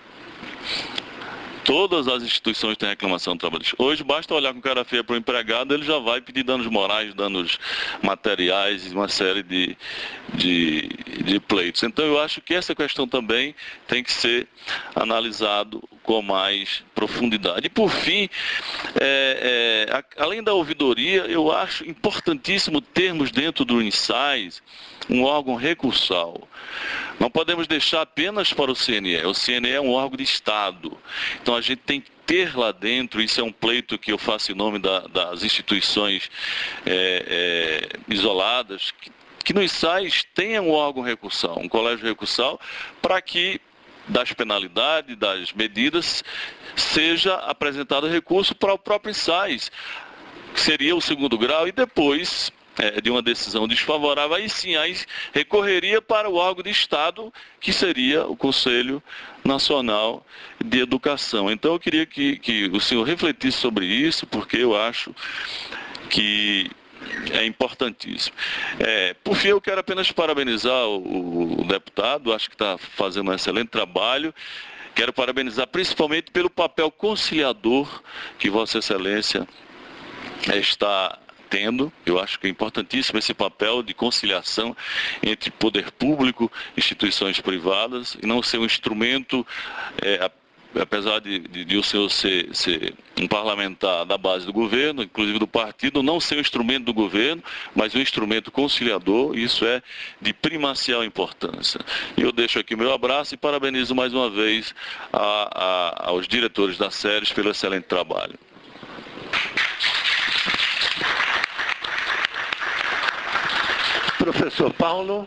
Todas as instituições têm reclamação trabalhista. Hoje basta olhar com cara feia para o empregado, ele já vai pedir danos morais, danos materiais e uma série de, de, de pleitos. Então eu acho que essa questão também tem que ser analisado com mais profundidade. E por fim, é, é, a, além da ouvidoria, eu acho importantíssimo termos dentro do INSAIS um órgão recursal. Não podemos deixar apenas para o C N E. O C N E é um órgão de Estado. Então a gente tem que ter lá dentro, isso é um pleito que eu faço em nome da, das instituições é, é, isoladas, que que nos S A Is tenha um órgão recursal, um colégio recursal, para que das penalidades, das medidas, seja apresentado recurso para o próprio S A Is, que seria o segundo grau, e depois é, de uma decisão desfavorável, aí sim, aí recorreria para o órgão de Estado, que seria o Conselho Nacional de Educação. Então eu queria que, que o senhor refletisse sobre isso, porque eu acho que é importantíssimo. É, por fim, eu quero apenas parabenizar o, o deputado, acho que está fazendo um excelente trabalho. Quero parabenizar principalmente pelo papel conciliador que Vossa Excelência está tendo. Eu acho que é importantíssimo esse papel de conciliação entre poder público e instituições privadas, e não ser um instrumento, é, apesar de, de, de o senhor ser, ser um parlamentar da base do governo, inclusive do partido, não ser um instrumento do governo, mas um instrumento conciliador, e isso é de primacial importância. E eu deixo aqui o meu abraço e parabenizo mais uma vez a, a, aos diretores da SERES pelo excelente trabalho. Professor Paulo,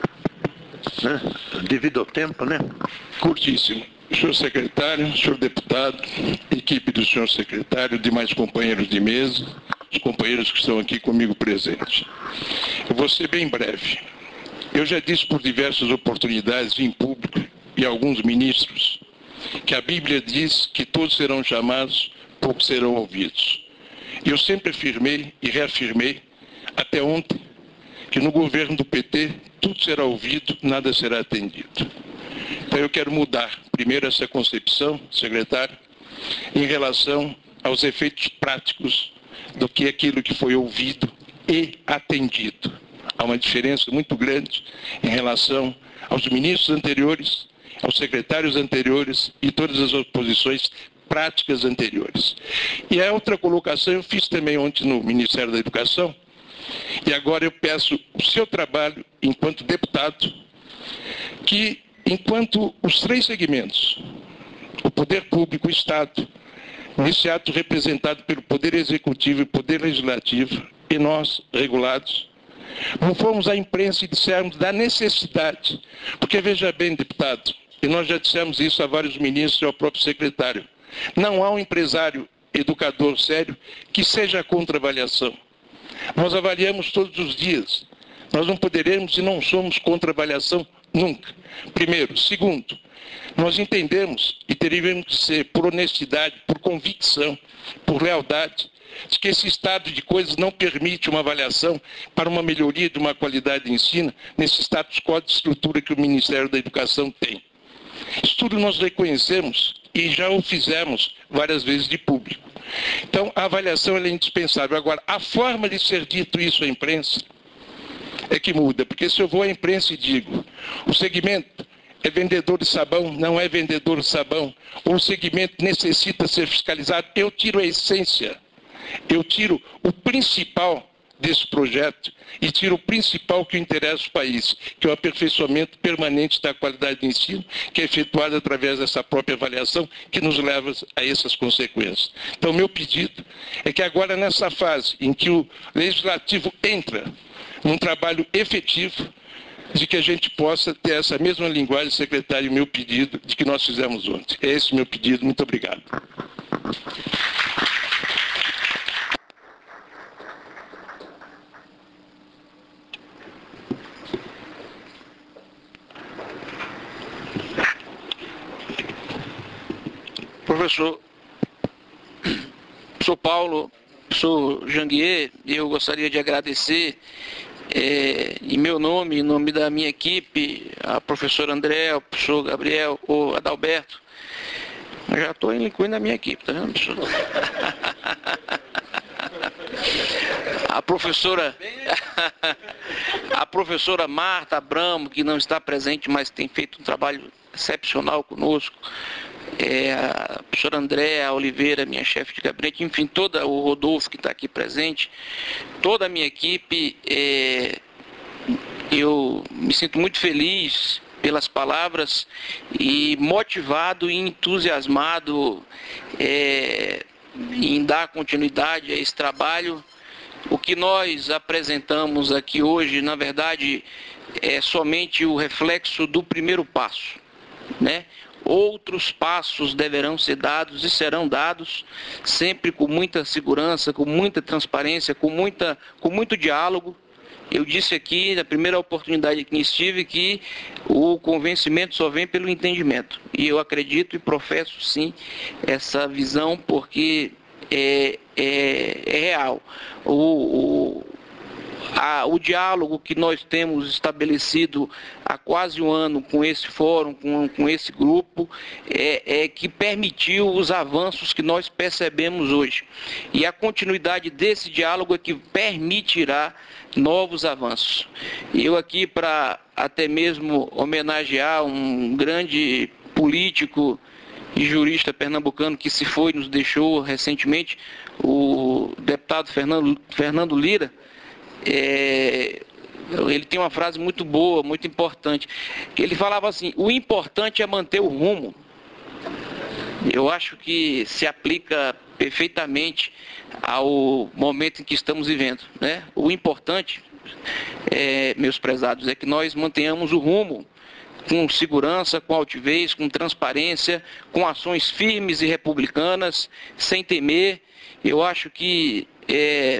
né? Devido ao tempo, né? Curtíssimo. Senhor secretário, senhor deputado, equipe do senhor secretário, demais companheiros de mesa, os companheiros que estão aqui comigo presentes. Eu vou ser bem breve. Eu já disse por diversas oportunidades em público e alguns ministros que a Bíblia diz que todos serão chamados, poucos serão ouvidos. E eu sempre afirmei e reafirmei, até ontem, que no governo do P T tudo será ouvido, nada será atendido. Então eu quero mudar, primeiro, essa concepção, secretário, em relação aos efeitos práticos do que é aquilo que foi ouvido e atendido. Há uma diferença muito grande em relação aos ministros anteriores, aos secretários anteriores e todas as oposições práticas anteriores. E a outra colocação eu fiz também ontem no Ministério da Educação, e agora eu peço o seu trabalho enquanto deputado, que enquanto os três segmentos, o poder público, o Estado, nesse ato representado pelo Poder Executivo e Poder Legislativo, e nós, regulados, não fomos à imprensa e dissermos da necessidade, porque veja bem, deputado, e nós já dissemos isso a vários ministros e ao próprio secretário, não há um empresário educador sério que seja contra a avaliação. Nós avaliamos todos os dias, nós não poderemos e não somos contra a avaliação nunca. Primeiro. Segundo, nós entendemos e teríamos que ser por honestidade, por convicção, por lealdade, de que esse estado de coisas não permite uma avaliação para uma melhoria de uma qualidade de ensino nesse status quo de estrutura que o Ministério da Educação tem. Isso tudo nós reconhecemos e já o fizemos várias vezes de público. Então, a avaliação é indispensável. Agora, a forma de ser dito isso à imprensa é que muda, porque se eu vou à imprensa e digo, o segmento é vendedor de sabão, não é vendedor de sabão, ou o segmento necessita ser fiscalizado, eu tiro a essência, eu tiro o principal desse projeto e tiro o principal que interessa o país, que é o aperfeiçoamento permanente da qualidade de ensino, que é efetuado através dessa própria avaliação, que nos leva a essas consequências. Então, meu pedido é que agora, nessa fase em que o Legislativo entra num trabalho efetivo, de que a gente possa ter essa mesma linguagem, secretário, meu pedido, de que nós fizemos ontem. É esse o meu pedido. Muito obrigado. Professor, professor Paulo, professor Janguier, eu gostaria de agradecer, é, em meu nome, em nome da minha equipe, a professora André, o professor Gabriel, o Adalberto. Eu já estou incluindo a minha equipe, tá vendo, professor? A professora, a professora Marta Abramo, que não está presente, mas tem feito um trabalho excepcional conosco. É, a professora Andréa Oliveira, minha chefe de gabinete, enfim, toda o Rodolfo que está aqui presente, toda a minha equipe, é, eu me sinto muito feliz pelas palavras e motivado e entusiasmado é, em dar continuidade a esse trabalho o que nós apresentamos aqui hoje, na verdade, é somente o reflexo do primeiro passo, né? Outros passos deverão ser dados e serão dados sempre com muita segurança, com muita transparência, com, muita, com muito diálogo. Eu disse aqui, na primeira oportunidade que estive, que o convencimento só vem pelo entendimento. E eu acredito e professo, sim, essa visão, porque é, é, é real. O, o, a, o diálogo que nós temos estabelecido há quase um ano com esse fórum, com, com esse grupo, é, é que permitiu os avanços que nós percebemos hoje. E a continuidade desse diálogo é que permitirá novos avanços. Eu aqui, para até mesmo homenagear um grande político e jurista pernambucano que se foi, nos deixou recentemente, o deputado Fernando, Fernando Lira, é, ele tem uma frase muito boa, muito importante, que ele falava assim: o importante é manter o rumo. Eu acho que se aplica perfeitamente ao momento em que estamos vivendo, né? O importante, é, meus prezados, é que nós mantenhamos o rumo com segurança, com altivez, com transparência, com ações firmes e republicanas, sem temer. Eu acho que é,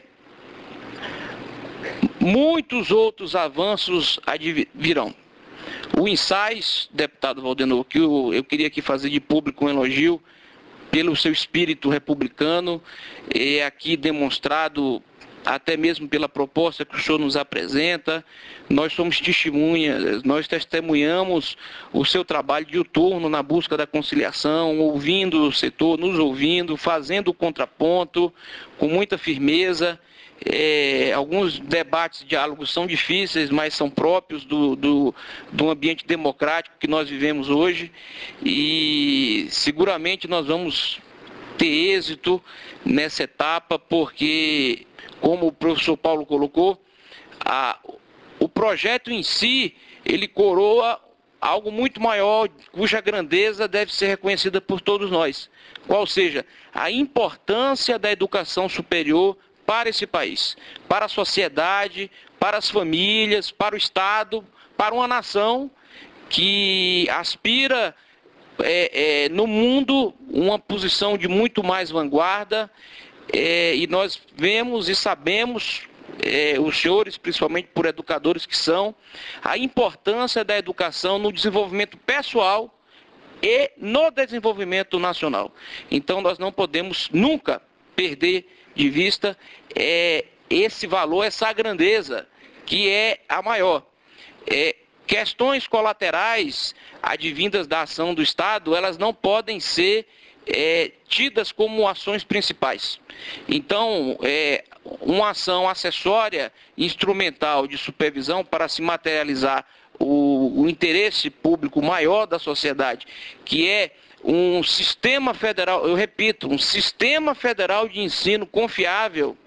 muitos outros avanços virão. O Insais, deputado Valdenor, que eu, eu queria aqui fazer de público um elogio pelo seu espírito republicano, é aqui demonstrado até mesmo pela proposta que o senhor nos apresenta. Nós somos testemunhas, nós testemunhamos o seu trabalho diuturno na busca da conciliação, ouvindo o setor, nos ouvindo, fazendo o contraponto com muita firmeza. É, alguns debates, diálogos são difíceis, mas são próprios do, do, do ambiente democrático que nós vivemos hoje, e seguramente nós vamos ter êxito nessa etapa, porque, como o professor Paulo colocou, a, o projeto em si, ele coroa algo muito maior, cuja grandeza deve ser reconhecida por todos nós, qual seja a importância da educação superior para esse país, para a sociedade, para as famílias, para o Estado, para uma nação que aspira é, é, no mundo uma posição de muito mais vanguarda, é, e nós vemos e sabemos, é, os senhores, principalmente por educadores que são, a importância da educação no desenvolvimento pessoal e no desenvolvimento nacional. Então nós não podemos nunca perder de vista é, esse valor, essa grandeza, que é a maior. É, questões colaterais advindas da ação do Estado, elas não podem ser é, tidas como ações principais. Então, é, uma ação acessória, instrumental de supervisão para se materializar o, o interesse público maior da sociedade, que é um sistema federal, eu repito, um sistema federal de ensino confiável,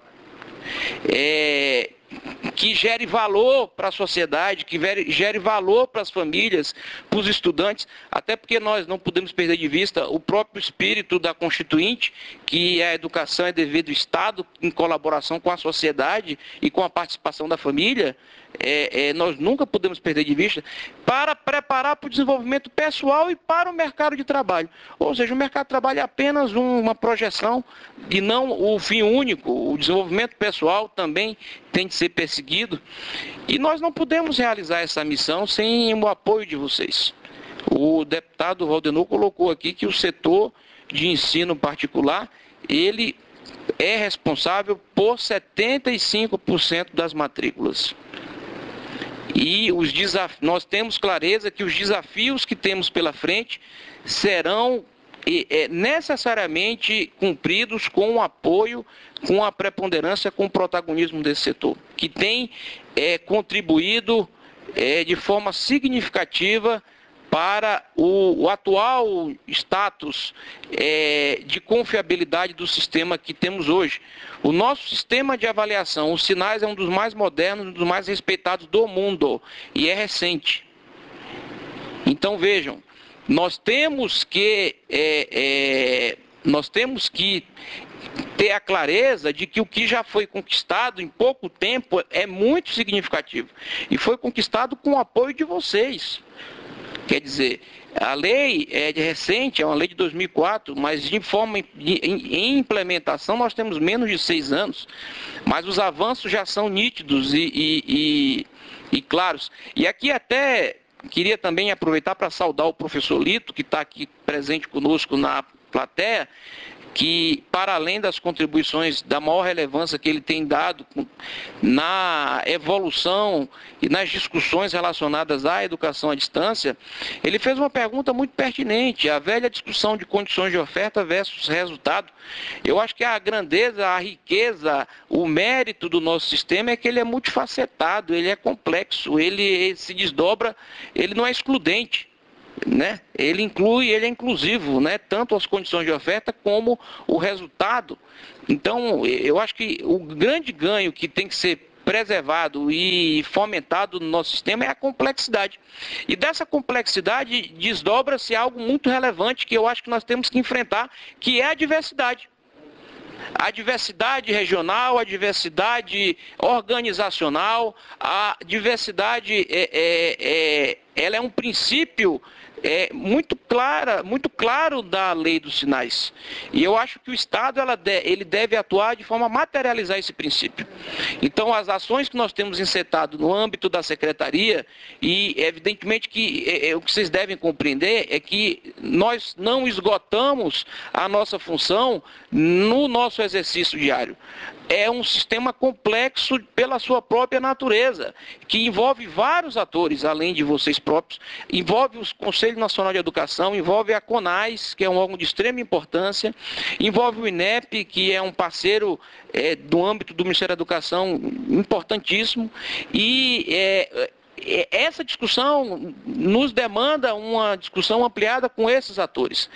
é, que gere valor para a sociedade, que gere valor para as famílias, para os estudantes, até porque nós não podemos perder de vista o próprio espírito da Constituinte, que a educação é dever do Estado, em colaboração com a sociedade e com a participação da família. É, é, nós nunca podemos perder de vista, para preparar para o desenvolvimento pessoal e para o mercado de trabalho. Ou seja, o mercado de trabalho é apenas um, uma projeção e não o fim único. O desenvolvimento pessoal também tem de ser perseguido, e nós não podemos realizar essa missão sem o apoio de vocês. O deputado Valdenor colocou aqui que o setor de ensino particular, ele é responsável por setenta e cinco por cento das matrículas. E os desaf... nós temos clareza que os desafios que temos pela frente serão é, necessariamente cumpridos com o apoio, com a preponderância, com o protagonismo desse setor, que tem é, contribuído é, de forma significativa para o, o atual status é, de confiabilidade do sistema que temos hoje. O nosso sistema de avaliação, os Sinais, é um dos mais modernos, um dos mais respeitados do mundo, e é recente. Então vejam, nós temos que, é, é, nós temos que ter a clareza de que o que já foi conquistado em pouco tempo é muito significativo. E foi conquistado com o apoio de vocês. Quer dizer, a lei é de recente, é uma lei de dois mil e quatro, mas em forma de, em, em implementação nós temos menos de seis anos. Mas os avanços já são nítidos e, e, e, e claros. E aqui até queria também aproveitar para saudar o professor Lito, que está aqui presente conosco na plateia, que, para além das contribuições da maior relevância que ele tem dado na evolução e nas discussões relacionadas à educação à distância, ele fez uma pergunta muito pertinente, a velha discussão de condições de oferta versus resultado. Eu acho que a grandeza, a riqueza, o mérito do nosso sistema é que ele é multifacetado, ele é complexo, ele se desdobra, ele não é excludente. Né? Ele inclui, ele é inclusivo, né? Tanto as condições de oferta como o resultado. Então, eu acho que o grande ganho que tem que ser preservado e fomentado no nosso sistema é a complexidade. E dessa complexidade desdobra-se algo muito relevante que eu acho que nós temos que enfrentar, que é a diversidade. A diversidade regional, a diversidade organizacional, a diversidade, é, é, é, ela é um princípio é, muito, clara, muito claro da lei dos sinais. E eu acho que o Estado ela de, ele deve atuar de forma a materializar esse princípio. Então, as ações que nós temos encetado no âmbito da Secretaria, e evidentemente que é, é, o que vocês devem compreender é que nós não esgotamos a nossa função no nosso exercício diário. É um sistema complexo pela sua própria natureza, que envolve vários atores, além de vocês próprios, envolve o Conselho Nacional de Educação, envolve a CONAS, que é um órgão de extrema importância, envolve o INEP, que é um parceiro é, do âmbito do Ministério da Educação importantíssimo, e é, essa discussão nos demanda uma discussão ampliada com esses atores,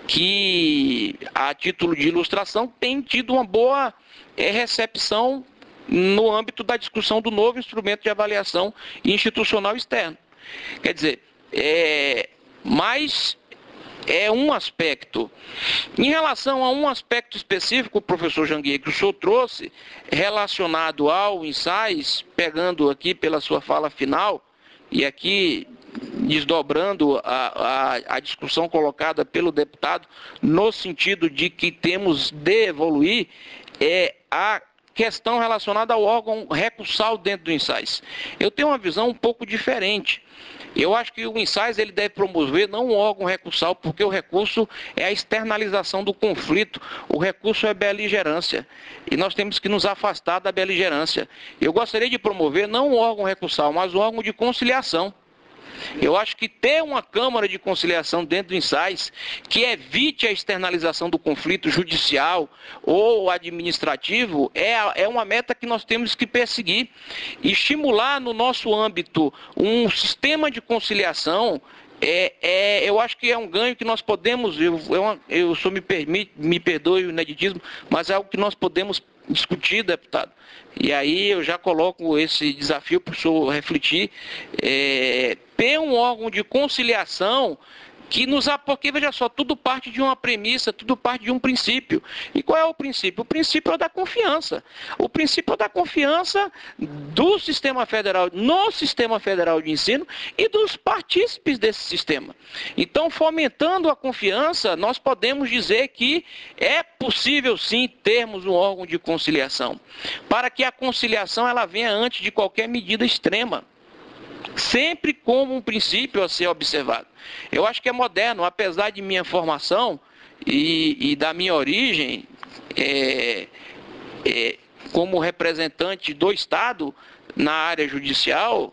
que, a título de ilustração, tem tido uma boa é, recepção no âmbito da discussão do novo instrumento de avaliação institucional externo. Quer dizer, é, mas é um aspecto. Em relação a um aspecto específico, professor Janguier, que o senhor trouxe, relacionado ao ensaios, pegando aqui pela sua fala final, e aqui desdobrando a, a, a discussão colocada pelo deputado, no sentido de que temos de evoluir, é a questão relacionada ao órgão recursal dentro do ensaios. Eu tenho uma visão um pouco diferente. Eu acho que o ensaios ele deve promover não um órgão recursal, porque o recurso é a externalização do conflito, o recurso é beligerância, e nós temos que nos afastar da beligerância. Eu gostaria de promover não um órgão recursal, mas um órgão de conciliação. Eu acho que ter uma Câmara de Conciliação dentro do ensaios que evite a externalização do conflito judicial ou administrativo é, é uma meta que nós temos que perseguir. Estimular no nosso âmbito um sistema de conciliação, é, é, eu acho que é um ganho que nós podemos, eu, eu, eu só me, permite, me perdoe o ineditismo, mas é algo que nós podemos discutir, deputado. E aí eu já coloco esse desafio para o senhor refletir, é, ter um órgão de conciliação que nos... Porque, veja só, tudo parte de uma premissa, tudo parte de um princípio. E qual é o princípio? O princípio é da confiança. O princípio é da confiança do sistema federal, no sistema federal de ensino e dos partícipes desse sistema. Então, fomentando a confiança, nós podemos dizer que é possível, sim, termos um órgão de conciliação, para que a conciliação ela venha antes de qualquer medida extrema, sempre como um princípio a ser observado. Eu acho que é moderno, apesar de minha formação e, e da minha origem é, é, como representante do Estado na área judicial,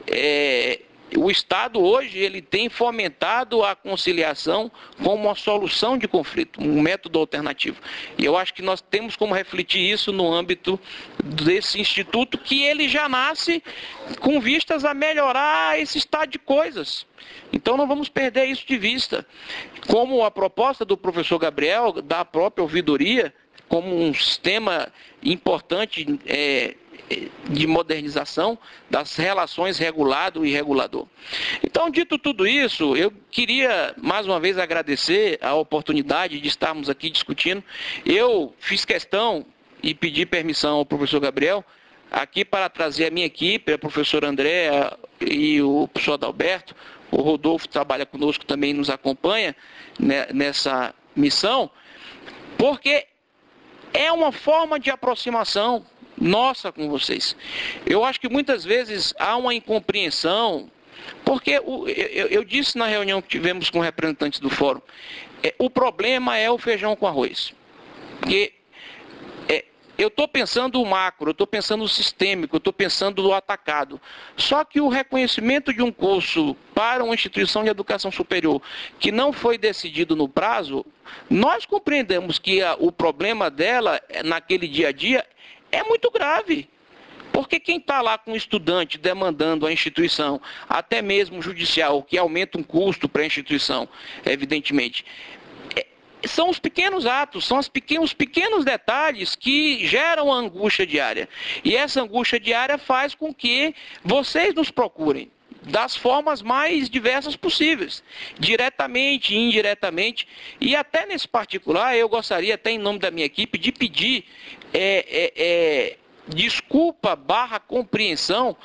é, o Estado hoje ele tem fomentado a conciliação como uma solução de conflito, um método alternativo. E eu acho que nós temos como refletir isso no âmbito desse instituto, que ele já nasce com vistas a melhorar esse estado de coisas. Então não vamos perder isso de vista. Como a proposta do professor Gabriel, da própria ouvidoria, como um sistema importante é, de modernização das relações regulado e regulador. Então, dito tudo isso, eu queria mais uma vez agradecer a oportunidade de estarmos aqui discutindo. Eu fiz questão e pedi permissão ao professor Gabriel aqui para trazer a minha equipe, a professora Andréa e o professor Adalberto. O Rodolfo trabalha conosco também, nos acompanha nessa missão, porque é uma forma de aproximação nossa com vocês. Eu acho que muitas vezes há uma incompreensão, porque o, eu, eu disse na reunião que tivemos com representantes do fórum, é, o problema é o feijão com arroz. Porque é, eu estou pensando o macro, eu estou pensando o sistêmico, eu estou pensando o atacado. Só que o reconhecimento de um curso para uma instituição de educação superior que não foi decidido no prazo, nós compreendemos que a, o problema dela naquele dia a dia é muito grave, porque quem está lá com o estudante demandando a instituição, até mesmo judicial, que aumenta um custo para a instituição, evidentemente, é, são os pequenos atos, são os pequenos, pequenos detalhes que geram a angústia diária. E essa angústia diária faz com que vocês nos procurem das formas mais diversas possíveis, diretamente, indiretamente, e até nesse particular eu gostaria, até em nome da minha equipe, de pedir é, é, é, desculpa barra compreensão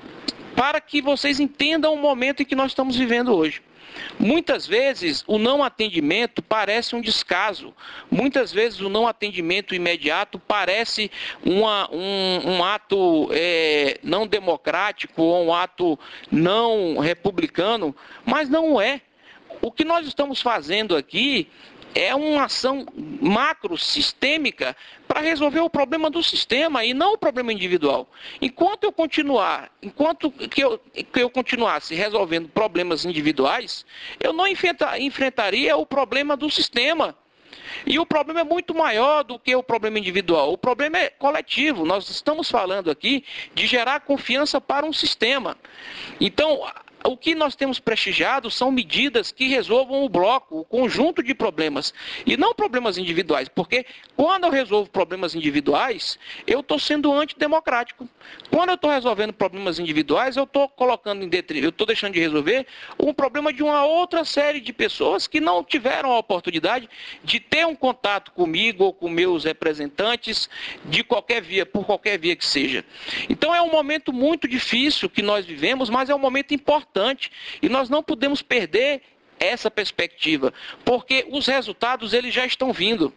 para que vocês entendam o momento em que nós estamos vivendo hoje. Muitas vezes o não atendimento parece um descaso, muitas vezes o não atendimento imediato parece uma, um, um ato é, não democrático ou um ato não republicano, mas não é. O que nós estamos fazendo aqui é uma ação macro, sistêmica, para resolver o problema do sistema e não o problema individual. Enquanto eu continuar, enquanto que eu, que eu continuasse resolvendo problemas individuais, eu não enfrenta, enfrentaria o problema do sistema. E o problema é muito maior do que o problema individual. O problema é coletivo. Nós estamos falando aqui de gerar confiança para um sistema. Então, o que nós temos prestigiado são medidas que resolvam o bloco, o conjunto de problemas, e não problemas individuais, porque quando eu resolvo problemas individuais, eu estou sendo antidemocrático. Quando eu estou resolvendo problemas individuais, eu estou colocando em detrimento, eu estou deixando de resolver um problema de uma outra série de pessoas que não tiveram a oportunidade de ter um contato comigo ou com meus representantes de qualquer via, por qualquer via que seja. Então é um momento muito difícil que nós vivemos, mas é um momento importante. E nós não podemos perder essa perspectiva, porque os resultados eles já estão vindo.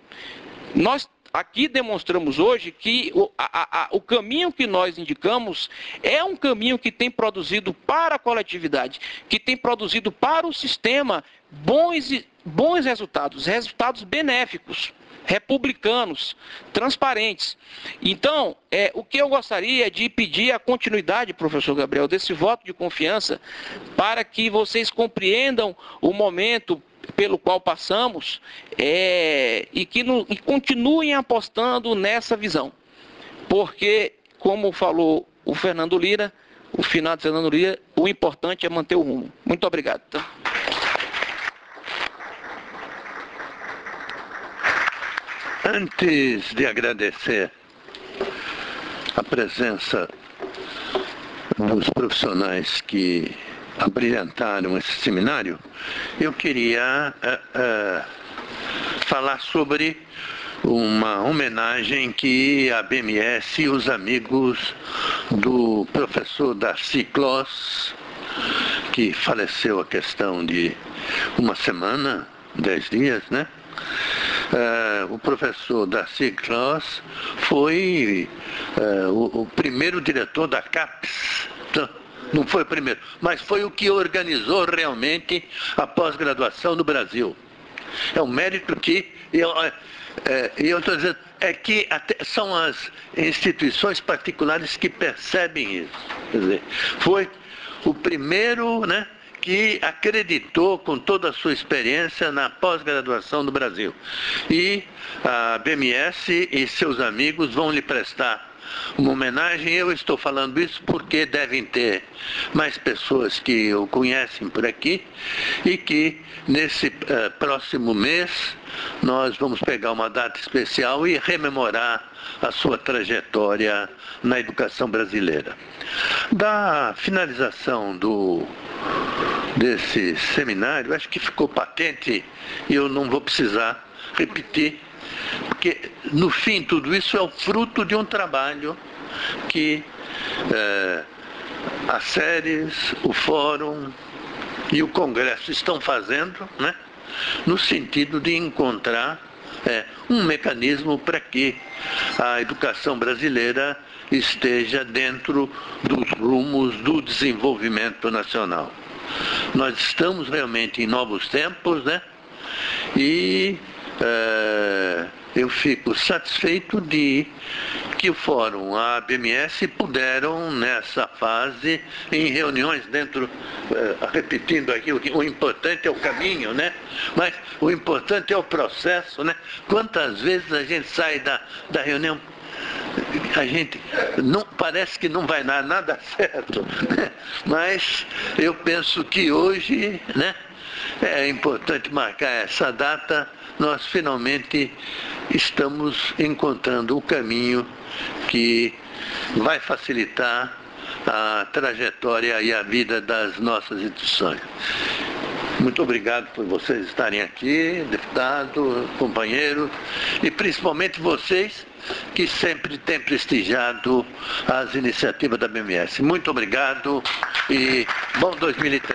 Nós aqui demonstramos hoje que o, a, a, o caminho que nós indicamos é um caminho que tem produzido para a coletividade, que tem produzido para o sistema bons, bons resultados, resultados benéficos, republicanos, transparentes. Então, é, o que eu gostaria de pedir a continuidade, professor Gabriel, desse voto de confiança, para que vocês compreendam o momento pelo qual passamos é, e que no, e continuem apostando nessa visão. Porque, como falou o Fernando Lira, o finado Fernando Lira, o importante é manter o rumo. Muito obrigado. Tá? Antes de agradecer a presença dos profissionais que abrilhantaram esse seminário, eu queria uh, uh, falar sobre uma homenagem que a B M S e os amigos do professor Darcy Kloss, que faleceu a questão de uma semana, dez dias, né? Uh, o professor Darcy Kloss foi uh, o, o primeiro diretor da CAPES, não foi o primeiro, mas foi o que organizou realmente a pós-graduação no Brasil. É um mérito que, eu é, eu estou dizendo, é que até são as instituições particulares que percebem isso. Quer dizer, foi o primeiro, né, que acreditou com toda a sua experiência na pós-graduação no Brasil. E a B M S e seus amigos vão lhe prestar uma homenagem. Eu estou falando isso porque devem ter mais pessoas que o conhecem por aqui e que nesse uh, próximo mês nós vamos pegar uma data especial e rememorar a sua trajetória na educação brasileira. Da finalização do, desse seminário, acho que ficou patente e eu não vou precisar repetir, porque no fim tudo isso é o fruto de um trabalho que é, as séries, o fórum e o congresso estão fazendo, né, no sentido de encontrar é, um mecanismo para que a educação brasileira esteja dentro dos rumos do desenvolvimento nacional. Nós estamos realmente em novos tempos, né? E é, eu fico satisfeito de que o Fórum, a A B M S, puderam, nessa fase, em reuniões dentro, é, repetindo aqui, o, o importante é o caminho, né? Mas o importante é o processo, né? Quantas vezes a gente sai da, da reunião, a gente não, parece que não vai dar nada certo, né? Mas eu penso que hoje, né, é importante marcar essa data. Nós finalmente estamos encontrando o caminho que vai facilitar a trajetória e a vida das nossas instituições. Muito obrigado por vocês estarem aqui, deputado, companheiro, e principalmente vocês que sempre têm prestigiado as iniciativas da A B M S. Muito obrigado e bom dois mil e treze.